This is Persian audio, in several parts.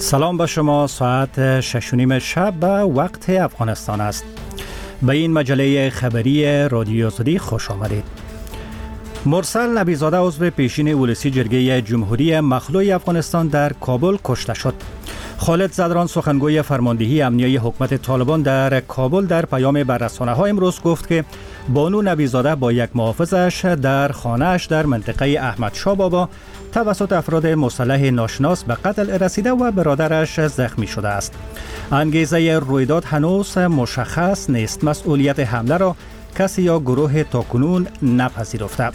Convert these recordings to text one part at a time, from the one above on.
سلام به شما. ساعت 6:30 شب به وقت افغانستان است. به این مجله خبری رادیو آزادی خوش آمدید. مرسل نبیزاده عضو پیشین ولسی جرگه جمهوری مخلوع افغانستان در کابل کشته شد. خالد زدران سخنگوی فرماندهی امنیه حکومت طالبان در کابل در پیام بر رسانه‌ها امروز گفت که بانو نبیزاده با یک محافظش در خانه‌اش در منطقه احمد شاه بابا توسط افراد مسلح ناشناس به قتل رسیده و برادرش زخمی شده است. انگیزه رویداد هنوز مشخص نیست. مسئولیت حمله را کسی یا گروه تاکنون نپذیرفته.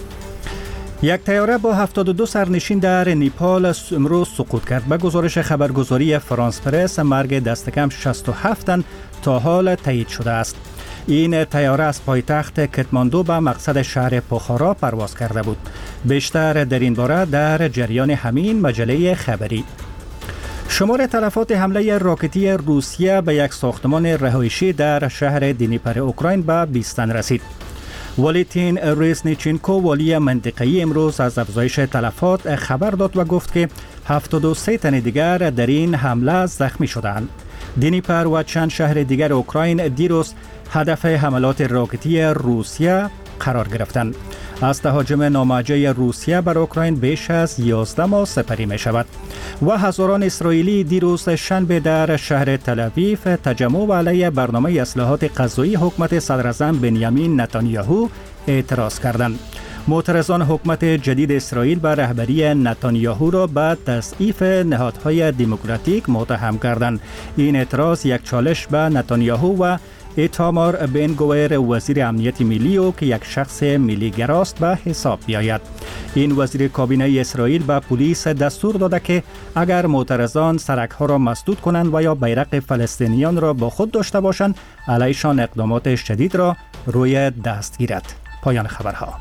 یک طیاره با 72 سرنشین در نیپال امروز سقوط کرد. به گزارش خبرگزاری فرانس پرس مرگ دست کم 67 تن تا حال تایید شده است. این طیاره از پایتخت کتماندو به مقصد شهر پوخارا پرواز کرده بود. بیشتر در این باره در جریان همین مجله خبری. شمار تلفات حمله راکتی روسیه به یک ساختمان رهایشی در شهر دنیپر اوکراین به 20 تن رسید. والنتین ریزنیچنکو والی منطقه‌ای امروز از افزایش تلفات خبر داد و گفت که 73 تن دیگر در این حمله زخمی شدند. دنیپر و چند شهر دیگر اوکراین دیروز هدف حملات راکتی روسیه قرار گرفتند. از تهاجم ناموجه روسیه بر اوکراین بیش از 11 ماه سپری می شود و هزاران اسرائیلی دیروز شنبه در شهر تل‌آویو تجمع علیه برنامه اصلاحات غذایی حکومت صدراعظم بنیامین نتانیاهو اعتراض کردند. معترضان حکومت جدید اسرائیل به رهبری نتانیاهو را به تضعیف نهادهای دموکراتیک متهم کردند. این اعتراض یک چالش به نتانیاهو و ایتامار بن گویر وزیر امنیت ملی و که یک شخص ملی گراست به حساب بیاید. این وزیر کابینه اسرائیل به پلیس دستور داده که اگر معترضان سرک‌ها را مسدود کنند و یا بیرق فلسطینیان را با خود داشته باشند علیشان اقدامات شدید را روی دست گیرد. پایان خبرها.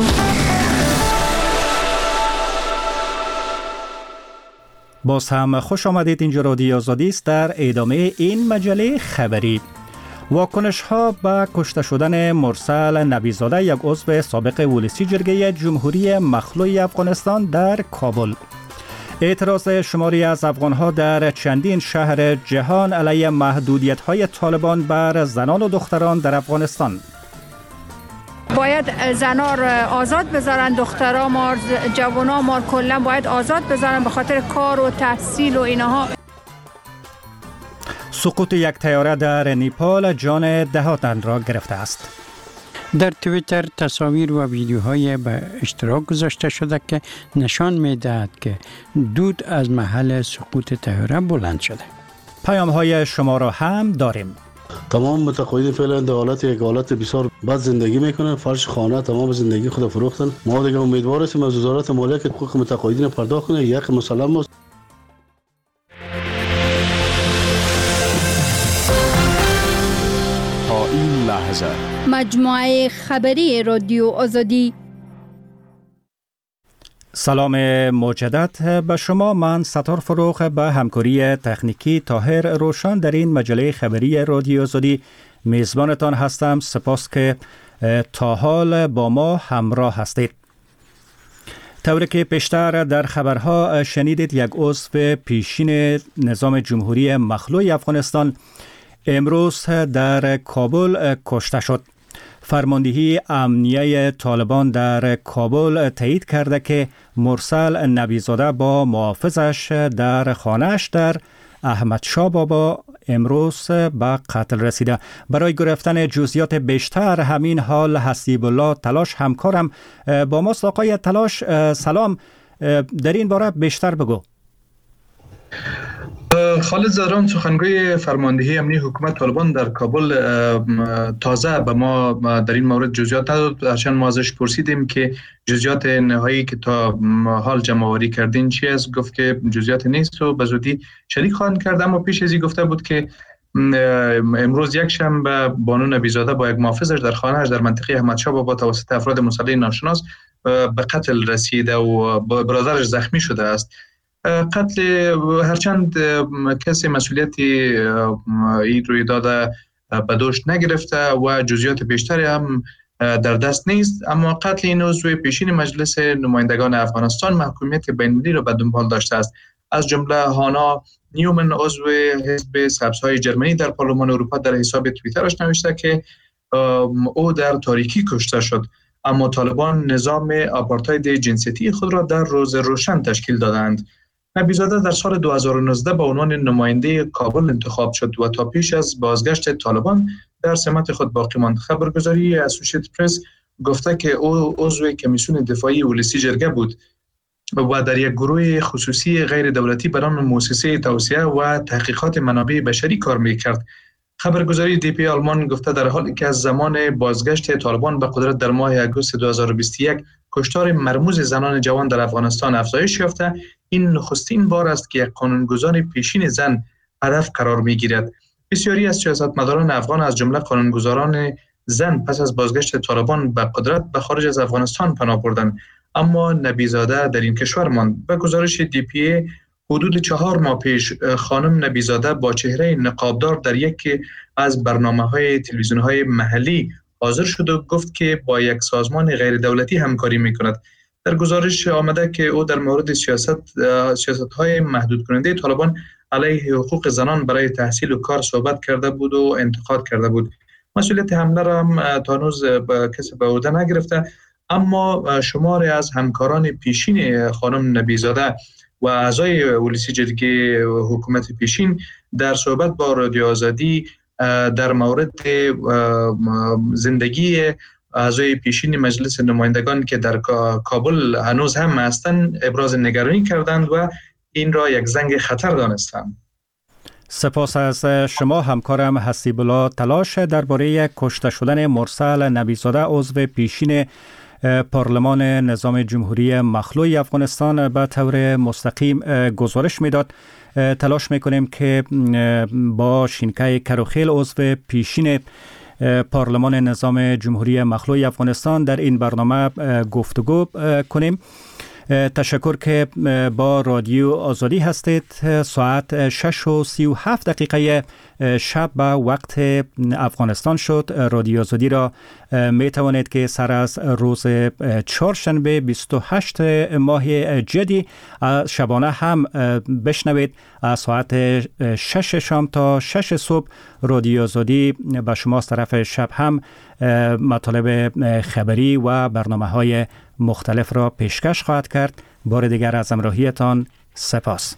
باز هم خوش آمدید. اینجا رادیو آزادی است. در ادامه این مجله خبری واکنش ها به کشته شدن مرسل نبیزاده یک عضو سابق ولسی جرگه جمهوری مخلوع افغانستان در کابل. اعتراض شماری از افغان ها در چندین شهر جهان علیه محدودیت های طالبان بر زنان و دختران در افغانستان. باید زنا را آزاد بذارن، دخترها ما جوانا ما کلا باید آزاد بذارن به خاطر کار و تحصیل و اینها. سقوط یک طیاره در نیپال جان 10 تن را گرفته است. در توییتر تصاویر و ویدیوهای به اشتراک گذاشته شده که نشان می‌دهد که دود از محل سقوط طیاره بلند شده. پیام‌های شما را هم داریم. تمام متقاعدین فعلا در یک حالت بسیار بد زندگی میکنن. فرش خانه تمام زندگی خود فروختن. ما دیگه امیدوار هستیم از وزارت مالیه که حقوق متقاعدین پرداخت کنه. یک مسلم است. تا این لحظه مجموعه خبری رادیو آزادی. سلام مجدد به شما. من ستار فروغ به همکاری تکنیکی طاهر روشن در این مجله خبری رادیو آزادی میزبانتان هستم. سپاس که تا حال با ما همراه هستید. طوری که پیشتر در خبرها شنیدید یک عضو پیشین نظام جمهوری مخلوع افغانستان امروز در کابل کشته شد. فرماندهی امنیه طالبان در کابل تایید کرده که مرسل نبیزاده با محافظش در خانه‌اش در احمد شاه بابا امروز به قتل رسیده. برای گرفتن جزئیات بیشتر همین حال حسیب الله تلاش همکارم با ماست. آقای تلاش سلام. در این باره بیشتر بگو. خالد زدران سخنگوی فرماندهی امنیه حکومت طالبان در کابل تازه به ما در این مورد جزئیات نداد. چون ما ازش پرسیدیم که جزئیات نهایی که تا حال جمع آوری کردین چی است، گفت که جزئیات نیست و به زودی شریک خواهند کرد. اما پیش از این گفته بود که امروز یک شنبه بانو نبیزاده با یک محافظش در خانه‌اش در منطقه احمد شاه بابا توسط افراد مسلح ناشناس به قتل رسیده و برادرش زخمی شده است. قتل هرچند کسی مسئولیتی این رویداد به دوش نگرفته و جزئیات بیشتری هم در دست نیست، اما قتل این عضو پیشین مجلس نمایندگان افغانستان محکومیت بین‌المللی را به دنبال داشته است. از جمله هانا نیومن عضو حزب سبزهای جرمنی در پارلمان اروپا در حساب توییترش نوشته که او در تاریکی کشته شد، اما طالبان نظام آپارتاید جنسیتی خود را در روز روشن تشکیل دادند. نبیزاده در سال 2019 به عنوان نماینده کابل انتخاب شد و تا پیش از بازگشت طالبان در سمت خود باقی ماند. خبرگزاری اسوسییتد پرس گفته که او عضو کمیسیون دفاعی ولسی جرگه بود و در یک گروه خصوصی غیر دولتی به نام مؤسسه توسعه و تحقیقات منابع بشری کار می‌کرد. خبرگزاری دی پی آلمان گفته در حالی که از زمان بازگشت طالبان به قدرت در ماه اگوست 2021 کشتار مرموز زنان جوان در افغانستان افزایش یافته، این نخستین بار است که یک قانونگذار پیشین زن هدف قرار می‌گیرد. بسیاری از سیاستمداران افغان از جمله قانونگذاران زن پس از بازگشت طالبان به قدرت به خارج از افغانستان پناه بردند، اما نبیزاده در این کشور ماند. به گزارش دی پی ای حدود 4 ماه پیش خانم نبیزاده با چهره نقابدار در یکی از برنامه‌های تلویزیون‌های محلی حاضر شد و گفت که با یک سازمان غیر دولتی همکاری می‌کند. در گزارش آمده که او در مورد سیاست‌های محدود کننده طالبان علیه حقوق زنان برای تحصیل و کار صحبت کرده بود و انتقاد کرده بود. مسئولیت حمله را هم تا هنوز کسی به عهده نگرفته، اما شماری از همکاران پیشین خانم نبیزاده و اعضای ولسی جرگه حکومت پیشین در صحبت با رادیو آزادی در مورد زندگی اعضای پیشین مجلس نمایندگان که در کابل هنوز هم هستند ابراز نگرانی کردند و این را یک زنگ خطر دانستند. سپاس از شما همکارم حسیب الله تلاش درباره کشته شدن مرسل نبیزاده عضو پیشین پارلمان نظام جمهوری مخلوع افغانستان به طور مستقیم گزارش میداد. تلاش میکنیم که با شینکای کروخیل عضو پیشین پارلمان نظام جمهوری مخلوع افغانستان در این برنامه گفتگو کنیم. تشکر که با رادیو آزادی هستید. ساعت 6:37 شب به وقت افغانستان شد. رادیو آزادی را می توانید که سر از روز چهارشنبه 28 ماه جدی شبانه هم بشنوید. از ساعت 6 شام تا 6 صبح رادیو آزادی به شما از طرف شب هم مطالب خبری و برنامه‌های مختلف را پیشکش خواهد کرد. بار دیگر از همراهیتان سپاس.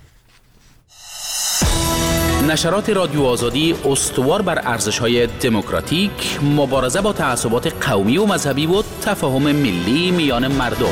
نشرات رادیو آزادی استوار بر ارزش‌های دموکراتیک، مبارزه با تعصبات قومی و مذهبی و تفاهم ملی میان مردم.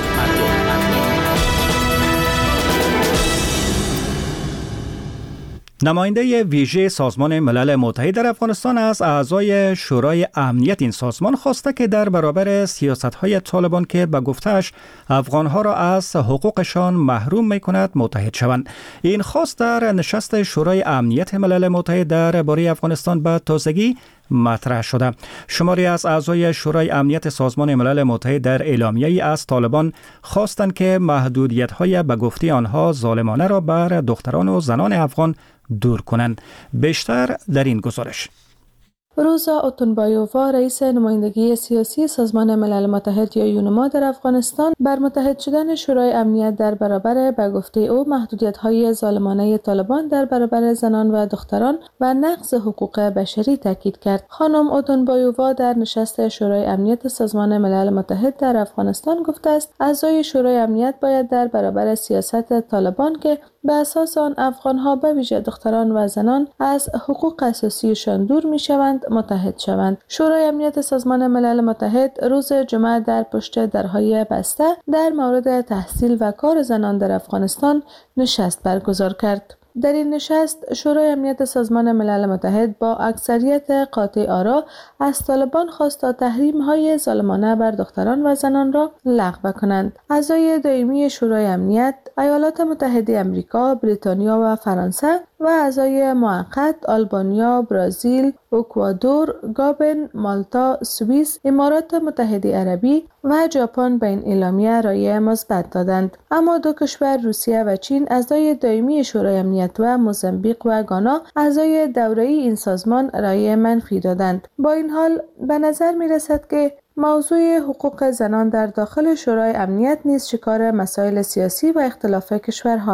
نماینده ویژه سازمان ملل متحد در افغانستان از اعضای شورای امنیت این سازمان خواسته که در برابر سیاست‌های طالبان که به گفته‌اش افغان‌ها را از حقوقشان محروم می‌کند متحد شوند. این خواست در نشست شورای امنیت ملل متحد درباره افغانستان به تازگی مطرح شده. شماری از اعضای شورای امنیت سازمان ملل متحد در اعلامیه‌ای از طالبان خواستند که محدودیت‌های به گفته آنها ظالمانه را بر دختران و زنان افغان دور کنند. بیشتر در این گزارش. روزا اوتونبایووا رئیس نمایندگی سیاسی سازمان ملل متحد یا یونما در افغانستان بر متحد شدن شورای امنیت در برابر به گفته او محدودیت‌های ظالمانه طالبان در برابر زنان و دختران و نقض حقوق بشری تاکید کرد. خانم اوتونبایووا در نشست شورای امنیت سازمان ملل متحد در افغانستان گفته است اعضای شورای امنیت باید در برابر سیاست طالبان که به اساس آن افغان‌ها به ویژه دختران و زنان از حقوق اساسیشان دور می‌شوند متحد شوند. شورای امنیت سازمان ملل متحد روز جمعه در پشت درهای بسته در مورد تحصیل و کار زنان در افغانستان نشست برگزار کرد. در این نشست شورای امنیت سازمان ملل متحد با اکثریت قاطع آرا از طالبان خواست تا تحریم‌های ظالمانه بر دختران و زنان را لغو کنند. اعضای دائمی شورای امنیت ایالات متحده آمریکا، بریتانیا و فرانسه و اعضای موقت آلبانیا، برزیل، اکوادور، گابن، مالتا، سوئیس، امارات متحده عربی و ژاپن به این اعلامیه رأی مثبت دادند. اما دو کشور روسیه و چین اعضای دائمی شورای امنیت و موزامبیق و گانا اعضای دوره‌ای این سازمان رأی منفی دادند. با این حال به نظر می‌رسد که موضوع حقوق زنان در داخل شورای امنیت نیز شکار مسائل سیاسی و اختلاف کشورها است.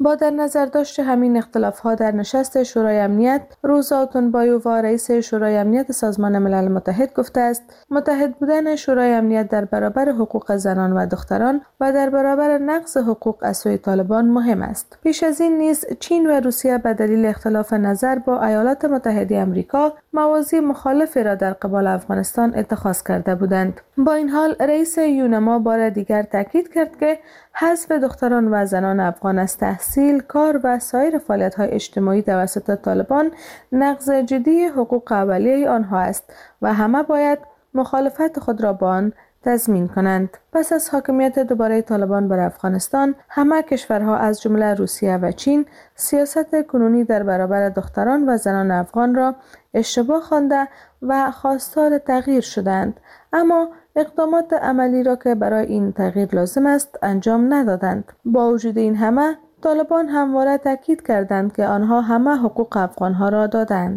با در نظر داشت همین اختلاف‌ها در نشست شورای امنیت، روزا اوتونبایووا رئیس شورای امنیت سازمان ملل متحد گفته است متحد بودن شورای امنیت در برابر حقوق زنان و دختران و در برابر نقض حقوق از سوی طالبان مهم است. پیش از این نیز چین و روسیه به دلیل اختلاف نظر با ایالات متحده آمریکا مواضع مخالفی را در قبال افغانستان اتخاذ کرده بودند. با این حال رئیس یونما بار دیگر تاکید کرد که حذف دختران و زنان افغان از تحصیل، کار و سایر فعالیت‌های اجتماعی توسط طالبان نقض جدی حقوق اولیه آنها است و همه باید مخالفت خود را با آن تضمین کنند. پس از حاکمیت دوباره طالبان بر افغانستان، همه کشورها از جمله روسیه و چین سیاست کنونی در برابر دختران و زنان افغان را اشتباه خوانده و خواستار تغییر شدند، اما اقدامات عملی را که برای این تغییر لازم است انجام ندادند. با وجود این همه، طالبان همواره تاکید کردند که آنها همه حقوق افغانها را دادند.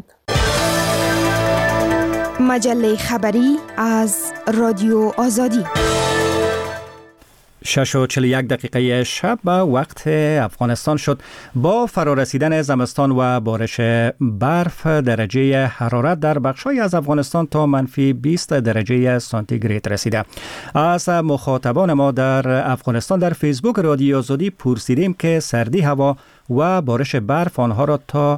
مجله خبری از رادیو آزادی. 6:41 شب به وقت افغانستان شد. با فرارسیدن زمستان و بارش برف درجه حرارت در بخش‌های از افغانستان تا -20 درجه سانتیگراد رسیده. از مخاطبان ما در افغانستان در فیسبوک رادیو آزادی پرسیدیم که سردی هوا و بارش برف آنها را تا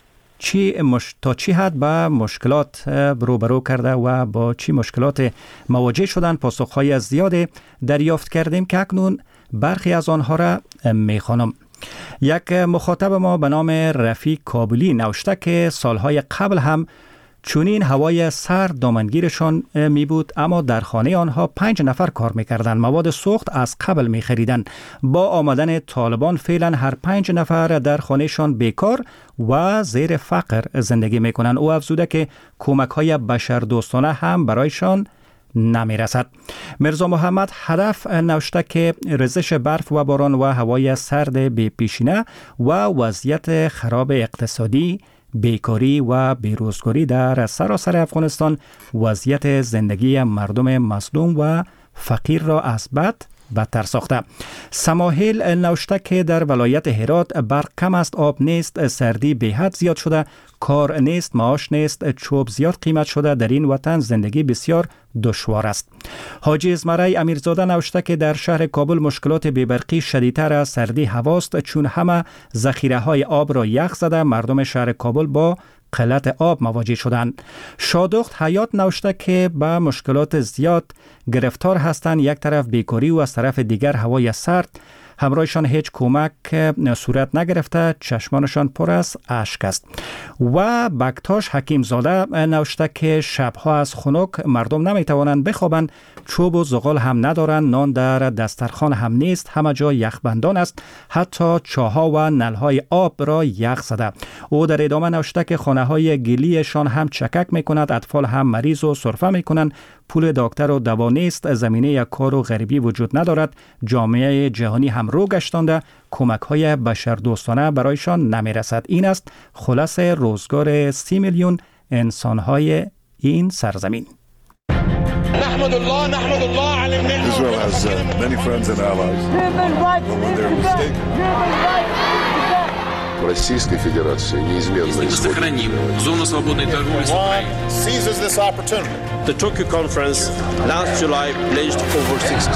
چی حد به مشکلات روبرو کرده و با چی مشکلات مواجه شدن. پاسخهای زیاد دریافت کردیم که اکنون برخی از آنها را میخوانم. یک مخاطب ما به نام رفیق کابلی نوشته که سالهای قبل هم چونین هوای سرد دامنگیرشان می بود، اما در خانه آنها 5 نفر کار می کردن. مواد سوخت از قبل می خریدن. با آمدن طالبان فعلا هر 5 نفر در خانهشان بیکار و زیر فقر زندگی می کنند. او افزوده که کمک های بشردوستانه هم برایشان نمی رسد. مرزا محمد هدف نوشته که ریزش برف و باران و هوای سرد بی پیشینه و وضعیت خراب اقتصادی، بیکاری و بیروزگاری در سراسر افغانستان وضعیت زندگی مردم مظلوم و فقیر را از بدتر ساخته. سماحل نوشته که در ولایت هرات برق کم است، آب نیست، سردی به حد زیاد شده، کار نیست، معاش نیست، چوب زیاد قیمت شده، در این وطن زندگی بسیار دشوار است. حاجی ازمرای امیرزاده نوشته که در شهر کابل مشکلات بی‌برقی شدیدتر از سردی هواست، چون همه ذخیره های آب را یخ زده. مردم شهر کابل با قلت آب مواجه شدند. شادخت حیات نوشته که به مشکلات زیاد گرفتار هستند. یک طرف بیکاری و از طرف دیگر هوای سرد، همراهشان هیچ کمک صورت نگرفته، چشمانشان پر از اشک است. و بکتاش حکیم زاده نوشته که شبها از خنک مردم نمیتوانند بخوابند، چوب و زغال هم ندارند، نان در دسترخوان هم نیست، همه جا یخبندان است، حتی چاها و نلهای آب را یخ زده. او در ادامه نوشته که خانه های گلیشان هم چکک میکند، اطفال هم مریض و سرفه میکنند، پول دکتر و دوا نیست، زمینه کار و غریبی وجود ندارد، جامعه جهانی هم رو گشتانده، کمک های بشردوستانه برایشان نمیرسد. این است خلاصه روزگار 30 میلیون انسان های این سرزمین. نحمد الله على النعمة. Israel has many friends and allies. Российской Федерации неизменно сохраним зону свободной торговли с Украиной. Seizes this opportunity. The Tokyo conference last July pledged over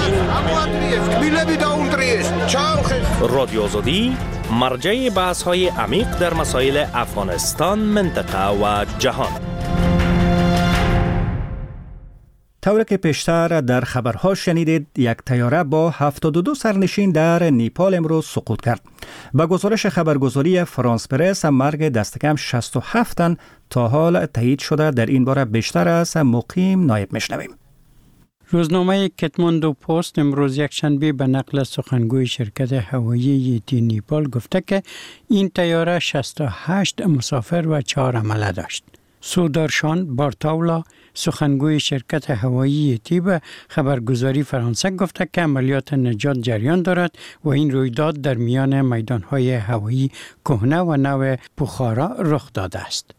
16 رادیو آزادی مرجع بحث‌های عمیق در مسائل افغانستان، منطقه و جهان. طوری که پیشتر در خبرها شنیدید، یک طیاره با 72 سرنشین در نیپال امروز سقوط کرد. با گزارش خبرگزاری فرانس پرس، مرگ دست کم 67 تن تا حال تایید شده. در این باره بیشتر از مقیم نایب میشنویم. روزنامه کتماندو پست امروز یکشنبه به نقل سخنگوی شرکت هوایی یتی نیپال گفته که این طیاره 68 مسافر و 4 عمله داشت. سودارشان بارتاولا سخنگوی شرکت هوایی یتی به خبرگزاری فرانسه گفته که عملیات نجات جریان دارد و این رویداد در میان میدانهای هوایی کهنه و نو بخارا رخ داده است.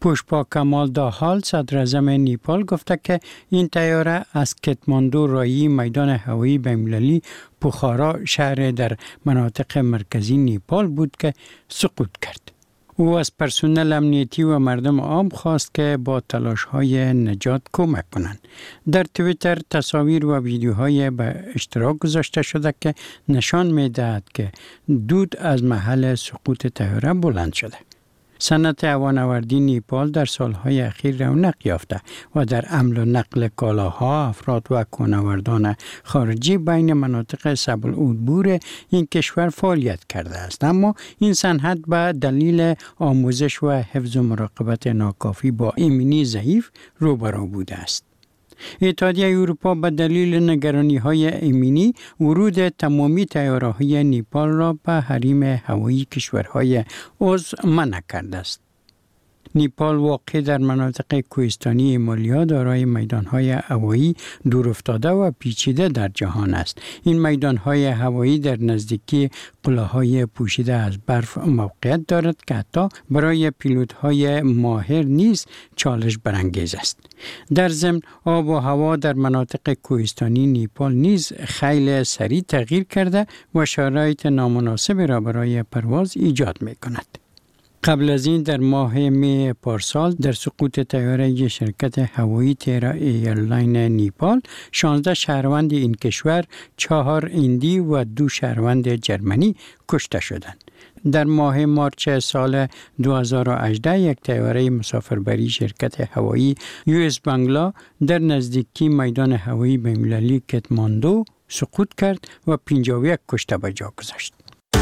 پوشپا کمال داحال صدر اعظم نیپال گفته که این طیاره از کتماندو رایی میدان هوایی بین‌المللی پوخارا شهر در مناطق مرکزی نیپال بود که سقوط کرد. او از پرسنل امنیتی و مردم عام خواست که با تلاش‌های نجات کمک کنند. در توییتر تصاویر و ویدیوهای به اشتراک گذاشته شده که نشان می‌دهد که دود از محل سقوط طیاره بلند شده. صنعت هوانوردی نیپال در سالهای اخیر رونق یافته و در حمل و نقل کالاها، افراد و کوهنوردان خارجی بین مناطق سبل‌العبور این کشور فعالیت کرده است، اما این صنعت به دلیل آموزش و حفظ و مراقبت ناکافی با ایمنی ضعیف روبرو بوده است. اتحادیه اروپا به دلیل نگرانی‌های ایمنی ورود تمامی طیاره‌های نیپال را به حریم هوایی کشورهای عضو منع کرده است. نیپال واقع در مناطق کوهستانی هیمالیا دارای میدان‌های هوایی دورافتاده و پیچیده در جهان است. این میدان‌های هوایی در نزدیکی قله‌های پوشیده از برف موقعیت دارد که حتی برای پیلوت‌های ماهر نیز چالش برانگیز است. در ضمن آب و هوا در مناطق کوهستانی نیپال نیز خیلی سریع تغییر کرده و شرایط نامناسب را برای پرواز ایجاد می‌کند. قبل از این در ماه می پارسال در سقوط طیاره شرکت هوایی تیرا ایرلاین نیپال 16 شهروند این کشور، 4 هندی و 2 شهروند جرمنی کشته شدند. در ماه مارچ سال 2018 یک طیاره مسافربری شرکت هوایی US بنگلا در نزدیکی میدان هوایی بین‌المللی کتماندو سقوط کرد و 51 کشته به جا گذاشت.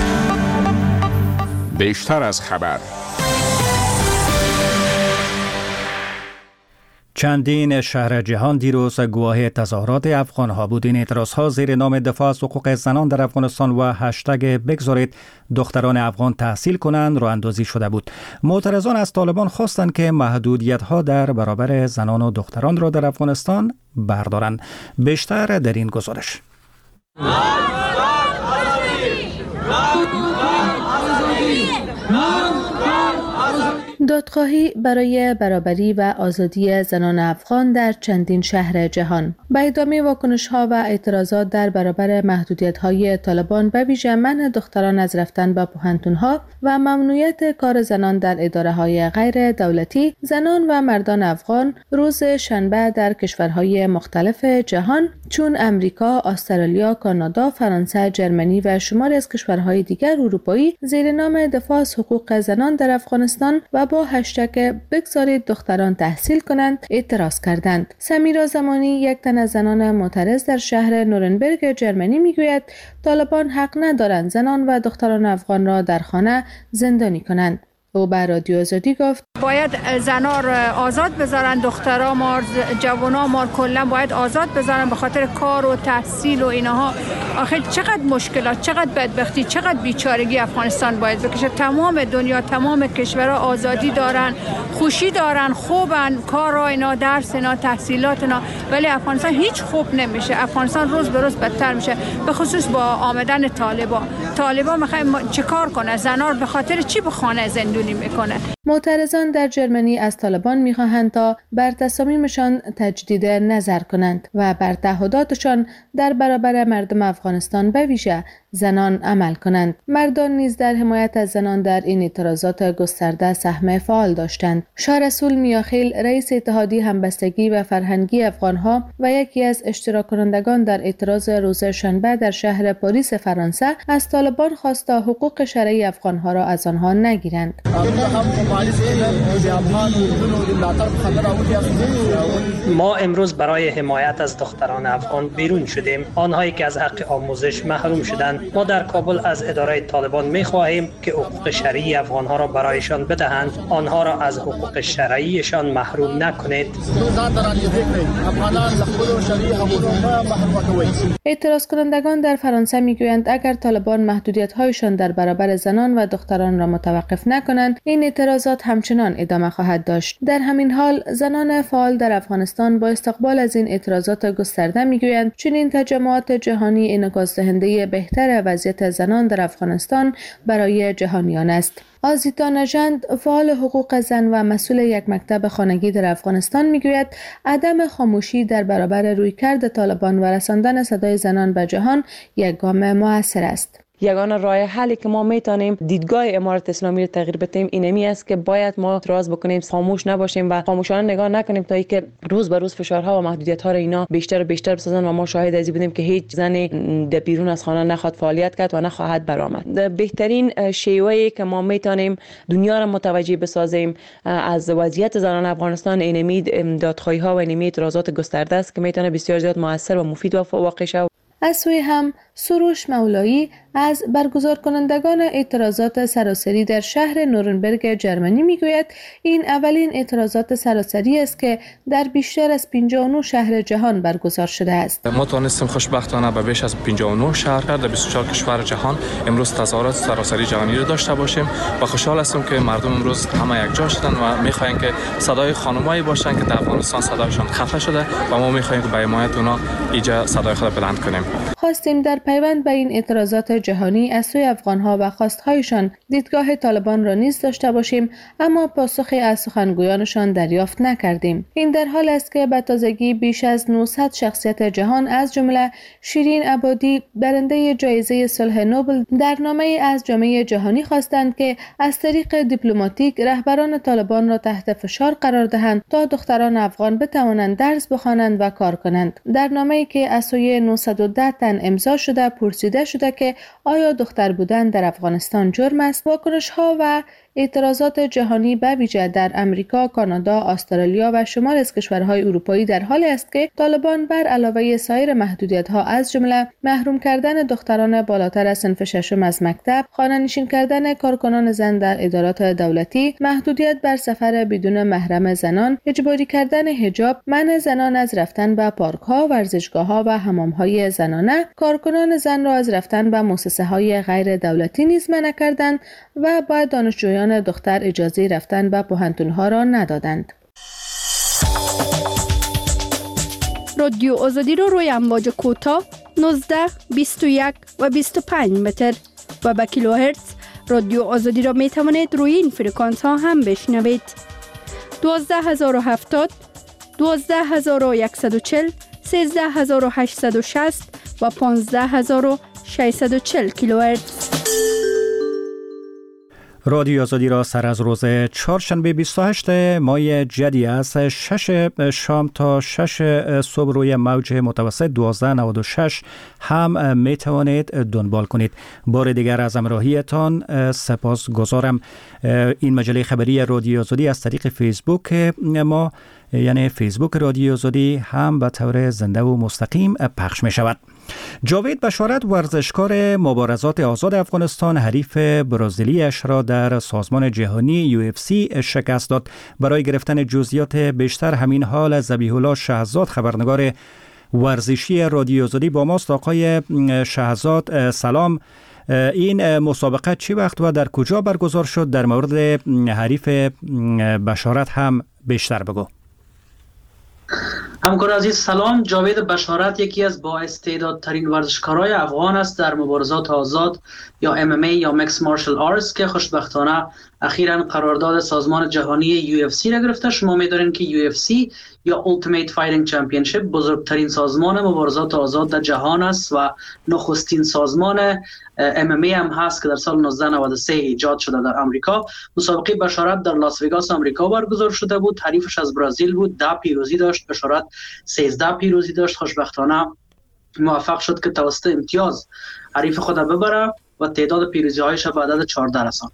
بیشتر از خبر. چندین شهر جهان دیروز گواه تظاهرات افغان‌ها بود. این اعتراض‌ها زیر نام دفاع از حقوق زنان در افغانستان و هشتگ بگذارید دختران افغان تحصیل کنند راه اندازی شده بود. معترضان از طالبان خواستند که محدودیت‌ها در برابر زنان و دختران را در افغانستان بردارند. بیشتر در این گزارش. دادخواهی برای برابری و آزادی زنان افغان در چندین شهر جهان. به ادامه واکنش‌ها و اعتراضات در برابر محدودیت‌های طالبان به ویژه منع دختران از رفتن به پوهنتون‌ها و ممنوعیت کار زنان در اداره‌های غیر دولتی، زنان و مردان افغان روز شنبه در کشورهای مختلف جهان چون امریکا، استرالیا، کانادا، فرانسه، جرمنی و شماری از کشورهای دیگر اروپایی زیر نام دفاع از حقوق زنان در افغانستان و با هشتگ بگذارید دختران تحصیل کنند اعتراض کردند. سمیرا زمانی، یک تن از زنان معترض در شهر نورنبرگ جرمنی میگوید طالبان حق ندارند زنان و دختران افغان را در خانه زندانی کنند. او به رادیو آزادی گفت باید زنا را آزاد بذارن، دخترها ما، جوانا ما کلا باید آزاد بذارن به خاطر کار و تحصیل و اینها. آخه چقدر مشکلات، چقدر بدبختی، چقدر بیچارگی افغانستان باید بکشه. تمام دنیا، تمام کشورها آزادی دارن، خوشی دارن، خوبن، کار و اینا، درس اینا، تحصیلات اینا، ولی افغانستان هیچ خوب نمیشه. افغانستان روز به روز بدتر میشه، به خصوص با آمدن طالبان میخواد چیکار کنه؟ زنا به خاطر چی به خانه زندونی میکنه؟ معترضان در جرمنی از طالبان میخواهند تا بر تصامیمشان تجدید نظر کنند و بر تعهداتشان در برابر مردم افغانستان به ویژه زنان عمل کنند. مردان نیز در حمایت از زنان در این اعتراضات گسترده سهم فعال داشتند. شاه رسول میاخیل، رئیس اتحادیه همبستگی و فرهنگی افغانها و یکی از اشتراک کنندگان در اعتراض روز شنبه در شهر پاریس فرانسه، از طالبان خواست تا حقوق شرعی افغانها را از آنها نگیرند. ما امروز برای حمایت از دختران افغان بیرون شدیم، آنهایی که از حق آموزش محروم شدند. ما در کابل از اداره طالبان می‌خواهیم که حقوق شرعی افغان‌ها را برایشان بدهند، آنها را از حقوق شرعیشان محروم نکنید. اعتراض کنندگان در فرانسه میگویند اگر طالبان محدودیت‌هایشان در برابر زنان و دختران را متوقف نکنند، کنند این اعتراضات همچنان ادامه خواهد داشت. در همین حال زنان فعال در افغانستان با استقبال از این اعتراضات گسترده میگویند چنین تجمعات جهانی انعکاس دهنده بهتر وضعیت زنان در افغانستان برای جهانیان است. آزیتا نژند فعال حقوق زن و مسئول یک مکتب خانگی در افغانستان میگوید عدم خاموشی در برابر رویکرد طالبان و رساندن صدای زنان به جهان یک گام مؤثر است. یگانه راه حلی که ما میتونیم دیدگاه امارت اسلامی رو تغییر بدیم اینمی است که باید ما اعتراض بکنیم، خاموش نباشیم و خاموشانه نگاه نکنیم تا اینکه روز به روز فشارها و محدودیت‌ها رو اینا بیشتر و بیشتر بسازن و ما شاهد از این بودیم که هیچ زنی در بیرون از خانه نخواد فعالیت کرد و نخواهد برآمد. بهترین شیوهی که ما میتونیم دنیا را متوجه بسازیم از وضعیت زنان افغانستان اینمی دادخواهی‌ها و اینمی اعتراضات گسترده است که میتونه بسیار زیاد موثر و مفید واقع شود. از سوی هم سروش مولایی از برگزار کنندگان اعتراضات سراسری در شهر نورنبرگ جرمنی میگوید این اولین اعتراضات سراسری است که در بیشتر از 59 شهر جهان برگزار شده است. ما توانستیم خوشبختانه به بیش از 59 شهر در 24 کشور جهان امروز تظاهرات سراسری جهانی را داشته باشیم و خوشحال هستیم که مردم امروز همه یک جا شدن و میخواین که صدای خانمایی باشن که در افغانستان صدایشان خفه شده و ما میخوایم که به حمایت اونا اینجا صدای خود بلند کنیم. خواستیم در پیوند به این اعتراضات جهانی از سوی افغانها و خواستهایشان دیدگاه طالبان را نیز داشته باشیم، اما پاسخی از سخنگویانشان دریافت نکردیم. این در حال است که به تازگی بیش از 900 شخصیت جهان از جمله شیرین عبادی برنده جایزه صلح نوبل در نامه‌ای از جامعه جهانی خواستند که از طریق دیپلماتیک رهبران طالبان را تحت فشار قرار دهند تا دختران افغان بتوانند درس بخوانند و کار کنند. در نامه‌ای که از سوی 910 تن امضا شده پرسیده شده که آیا دختر بودن در افغانستان جرم است؟ واکنش‌ها و اعتراضات جهانی به ویژه در امریکا، کانادا، استرالیا و شمال از کشورهای اروپایی در حالی است که طالبان بر علاوه سایر محدودیت‌ها از جمله محروم کردن دختران بالاتر از صنف ششم از مکتب، خانه‌نشین کردن کارکنان زن در ادارات دولتی، محدودیت بر سفر بدون محرم زنان، اجباری کردن حجاب، منع زنان از رفتن به پارک‌ها، ورزشگاه‌ها و حمام‌های زنانه، کارکنان زن را از رفتن به مؤسسه‌های غیر دولتی نیز منع کردند و باید دانشجویان دختر اجازه رفتن به پوهنتون‌ها را ندادند. رادیو آزادی را روی امواج کوتاه 19، 21 و 25 متر و به کیلوهرتز رادیو آزادی را می توانید روی این فرکانس ها هم بشنوید. 12070، 12140، 13860 و 15640 کیلوهرتز. رادیو آزادی را سر از روز چهارشنبه 28 ماه جدی است 6 شام تا 6 صبح روی موج متوسط 1296 هم می توانید دنبال کنید. بار دیگر از همراهیتان سپاس گذارم. این مجله خبری رادیو آزادی از طریق فیسبوک ما یعنی فیسبوک رادیو آزادی هم به طور زنده و مستقیم پخش می شود. جاوید بشارت ورزشکار مبارزات آزاد افغانستان حریف برزیلیش را در سازمان جهانی UFC شکست داد. برای گرفتن جزئیات بیشتر همین حال ذبیح الله شهزاد خبرنگار ورزشی رادیو آزادی با ماست. آقای شهزاد سلام. این مسابقه چی وقت و در کجا برگزار شد؟ در مورد حریف بشارت هم بیشتر بگو. همکار عزیز سلام. جاوید بشارت یکی از با استعدادترین ورزشکارای افغان است در مبارزات آزاد یا MMA یا Mixed Martial Arts که خوشبختانه اخیراً قرارداد سازمان جهانی UFC را گرفته. شما می‌دانید که UFC یا Ultimate Fighting Championship بزرگترین سازمان مبارزات آزاد در جهان است و نخستین سازمان MMA هم هست که در سال 1993 ایجاد شده در آمریکا. مسابقه بشارت در لاس وگاس آمریکا برگزار شده بود. حریفش از برزیل بود. 10 پیروزی داشت. بشارت 13 پیروزی داشت. خوشبختانه موفق شد که توسط امتیاز حریف خود ببره و تعداد پیروزی‌هایش به عدد 14 رساند.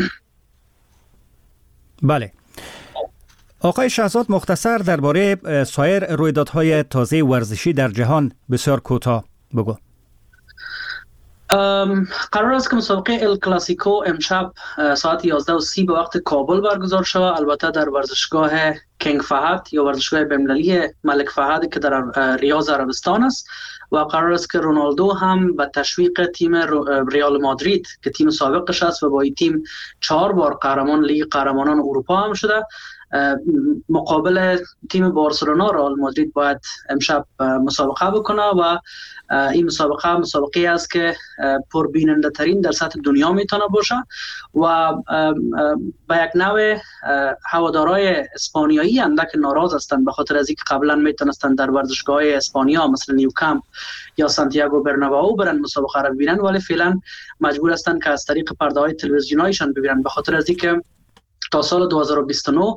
بله. آقای شهزاد مختصر درباره سایر رویدادهای تازه ورزشی در جهان بسیار کوتاه بگو. قرار است که مسابقه ال کلاسیکو امشب ساعت 11:30 به وقت کابل برگزار شود، البته در ورزشگاه کینگ فهد یا ورزشگاه بین‌المللی ملک فهد که در ریاض عربستان است و قرار است که رونالدو هم به تشویق تیم ریال مادرید که تیم سابقش است و با این تیم 4 بار قهرمان لیگ قهرمانان اروپا هم شده مقابل تیم بارسلونا رئال مادرید باید امشب مسابقه بکنه و این مسابقه است که پربیننده ترین در سطح دنیا میتونه باشه و به یک نوع هوادارهای اسپانیایی اندک ناراض هستند به خاطر از اینکه قبلا میتونستند در ورزشگاه‌های اسپانیا مثل نیوکامپ یا سانتیاگو برنابئو برن مسابقه را ببینن، ولی فعلا مجبور هستند که از طریق پرده‌های تلویزیونیشان ببینن به خاطر از اینکه تا سال 2029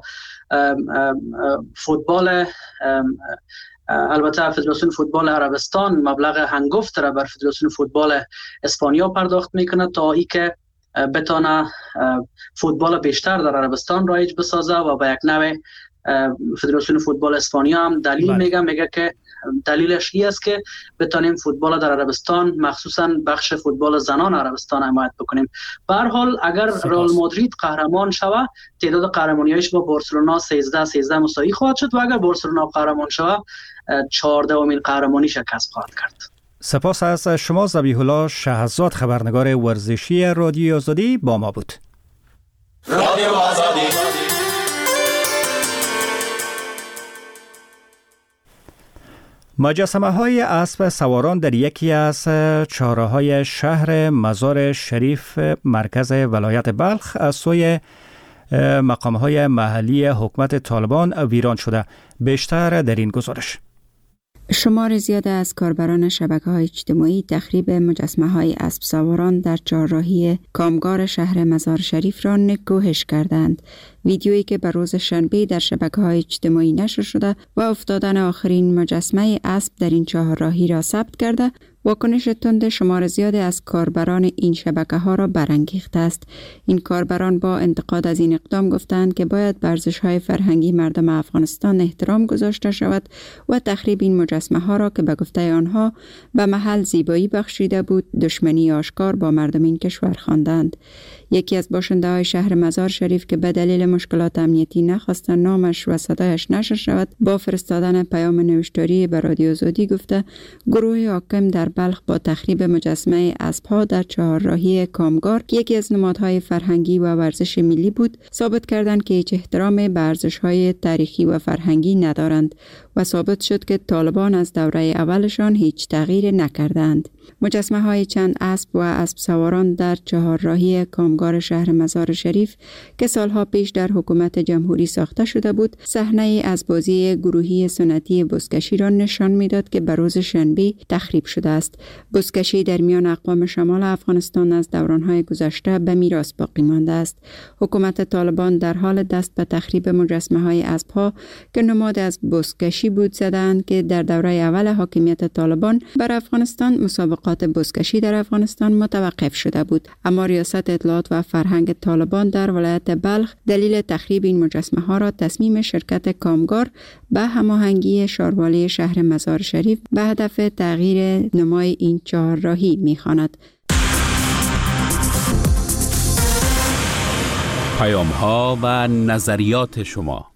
فوتبال البته فدراسیون فوتبال عربستان مبلغ هنگفت را بر فدراسیون فوتبال اسپانیا پرداخت میکنه تا ای که بتونه فوتبال بیشتر در عربستان رایج بسازه و به یک نوع فدراسیون فوتبال اسپانیا هم دلیل میگه که دلیلش این است که بتونیم فوتبال در عربستان مخصوصا بخش فوتبال زنان عربستان حمایت بکنیم. به هر حال اگر رئال مادرید قهرمان شود تعداد قهرمانی‌هاش با بارسلونا 13 مساوی خواهد شد و اگر بارسلونا قهرمان شود 14مین قهرمانیش کسب خواهد کرد. سپاس از شما ذبیح الله شهزاد، خبرنگار ورزشی رادیوی آزادی با ما بود. رادیو آزادی. مجسمه های اسب سواران در یکی از چهارراه‌های شهر مزار شریف مرکز ولایت بلخ از سوی مقام‌های محلی حکومت طالبان ویران شده. بیشتر در این گزارش. شمار زیاد از کاربران شبکه‌های اجتماعی تخریب مجسمه‌های اسب سواران در چهارراهی کامگار شهر مزار شریف را نگوهش کردند. ویدیویی که به روز شنبه در شبکه‌های اجتماعی نشر شده و افتادن آخرین مجسمه اسب در این چهارراهی را ثبت کرده، واکنش تند شمار زیادی از کاربران این شبکه‌ها را برانگیخته است. این کاربران با انتقاد از این اقدام گفتند که باید به ارزش‌های فرهنگی مردم افغانستان احترام گذاشته شود و تخریب این مجسمه‌ها را که به گفته آنها به محل زیبایی بخشیده بود، دشمنی آشکار با مردم این کشور خواندند. یکی از باشنده‌های شهر مزار شریف که به دلیل مشکلات امنیتی نخواست نامش و صدایش نشر شود، با فرستادن پیام نوشتاری به رادیو آزادی گفته گروه حاکم در بلخ با تخریب مجسمه اسب‌ها در چهارراهی کامگار که یکی از نمادهای فرهنگی و ورزش ملی بود، ثابت کردند که هیچ احترام به ارزش‌های تاریخی و فرهنگی ندارند و ثابت شد که طالبان از دوره اولشان هیچ تغییر نکردند. مجسمه‌های چند اسب و اسب سواران در چهارراهی کامگار شهر مزار شریف که سالها پیش در حکومت جمهوری ساخته شده بود، صحنه از بازی گروهی سنتی بزکشی را نشان می‌داد که به روز شنبه تخریب شده است. بزکشی در میان اقوام شمال افغانستان از دوران‌های گذشته به میراث باقی مانده است. حکومت طالبان در حال دست به تخریب مجسمه‌های اسب‌ها که نماد از بزکشی بود زدند که در دوره اول حاکمیت طالبان بر افغانستان مسابقات بزکشی در افغانستان متوقف شده بود، اما ریاست اطلاعات و فرهنگ طالبان در ولایت بلخ دلیل تخریب این مجسمه‌ها را تصمیم شرکت کامگار به هماهنگی شاروالی شهر مزار شریف به هدف تغییر نمای این چهارراهی می‌خواند. پیام‌ها و نظریات شما.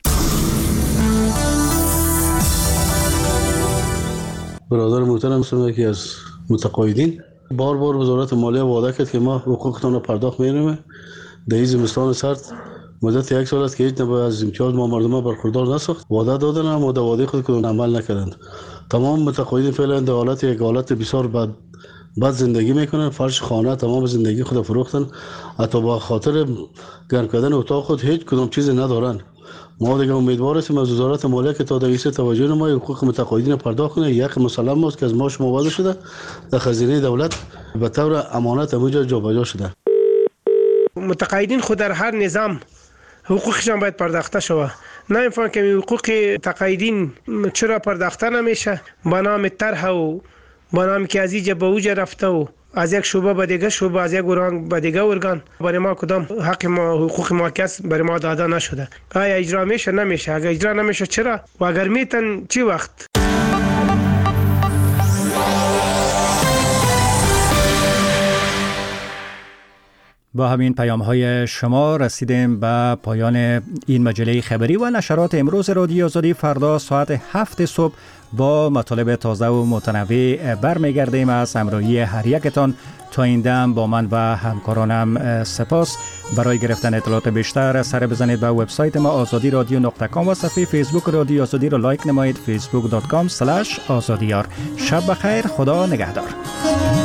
برادر محترم هستم که از متقاعدین بار وزارت مالیه وعده کرد که ما حقوقتان را پرداخت می‌کنیم. در این زمستان سرد مدت 1 سال است که هیچ نوع از امتیاز ما مردم برخوردار نساخت. وعده دادن اما در وعده خود کدام عمل نکردند. تمام متقاعدین فعلا در حالت بسیار بد زندگی میکنن. فرش خانه تمام زندگی خود فروختن. حتی با خاطر گرم کردن اتاق خود هیچ کدام چیزی ندارن. ما دیگه امیدوار هستیم از وزارت مالیه که تا در این توجه نماید، حقوق متقاعدین پرداخت کنه. یک مسلم است که از ما شما وعده شده در خزینه دولت به طور امانت همونجا جابجا شده. متقاعدین خود در هر نظام حقوقشان باید پرداخته شود. نمی‌فهمم که حقوق تقاعدین چرا پرداخته نمیشه. با نام طرح و با نام که از اینجا به اونجا رفته و از یک شعبه به دیگه شعبه، از یک ارگان به دیگه ارگان، برای ما کدام حق ما حقوق ما کس برای ما داده نشده. آیا اجرا میشه؟ نمیشه. اگر اجرا نمیشه چرا؟ و اگر میتن چی وقت؟ با همین پیام های شما رسیدیم به پایان این مجله خبری و نشرات امروز رادیو آزادی. فردا ساعت 7 صبح با مطالب تازه و متنوع برمیگردیم. از همراهی هر یکتان تا این دم با من و همکارانم سپاس. برای گرفتن اطلاعات بیشتر سر بزنید به وبسایت ما azadiradio.com و صفحه فیسبوک رادیو آزادی را لایک نمایید، facebook.com/azadiyar. شب بخیر، خدا نگهدار.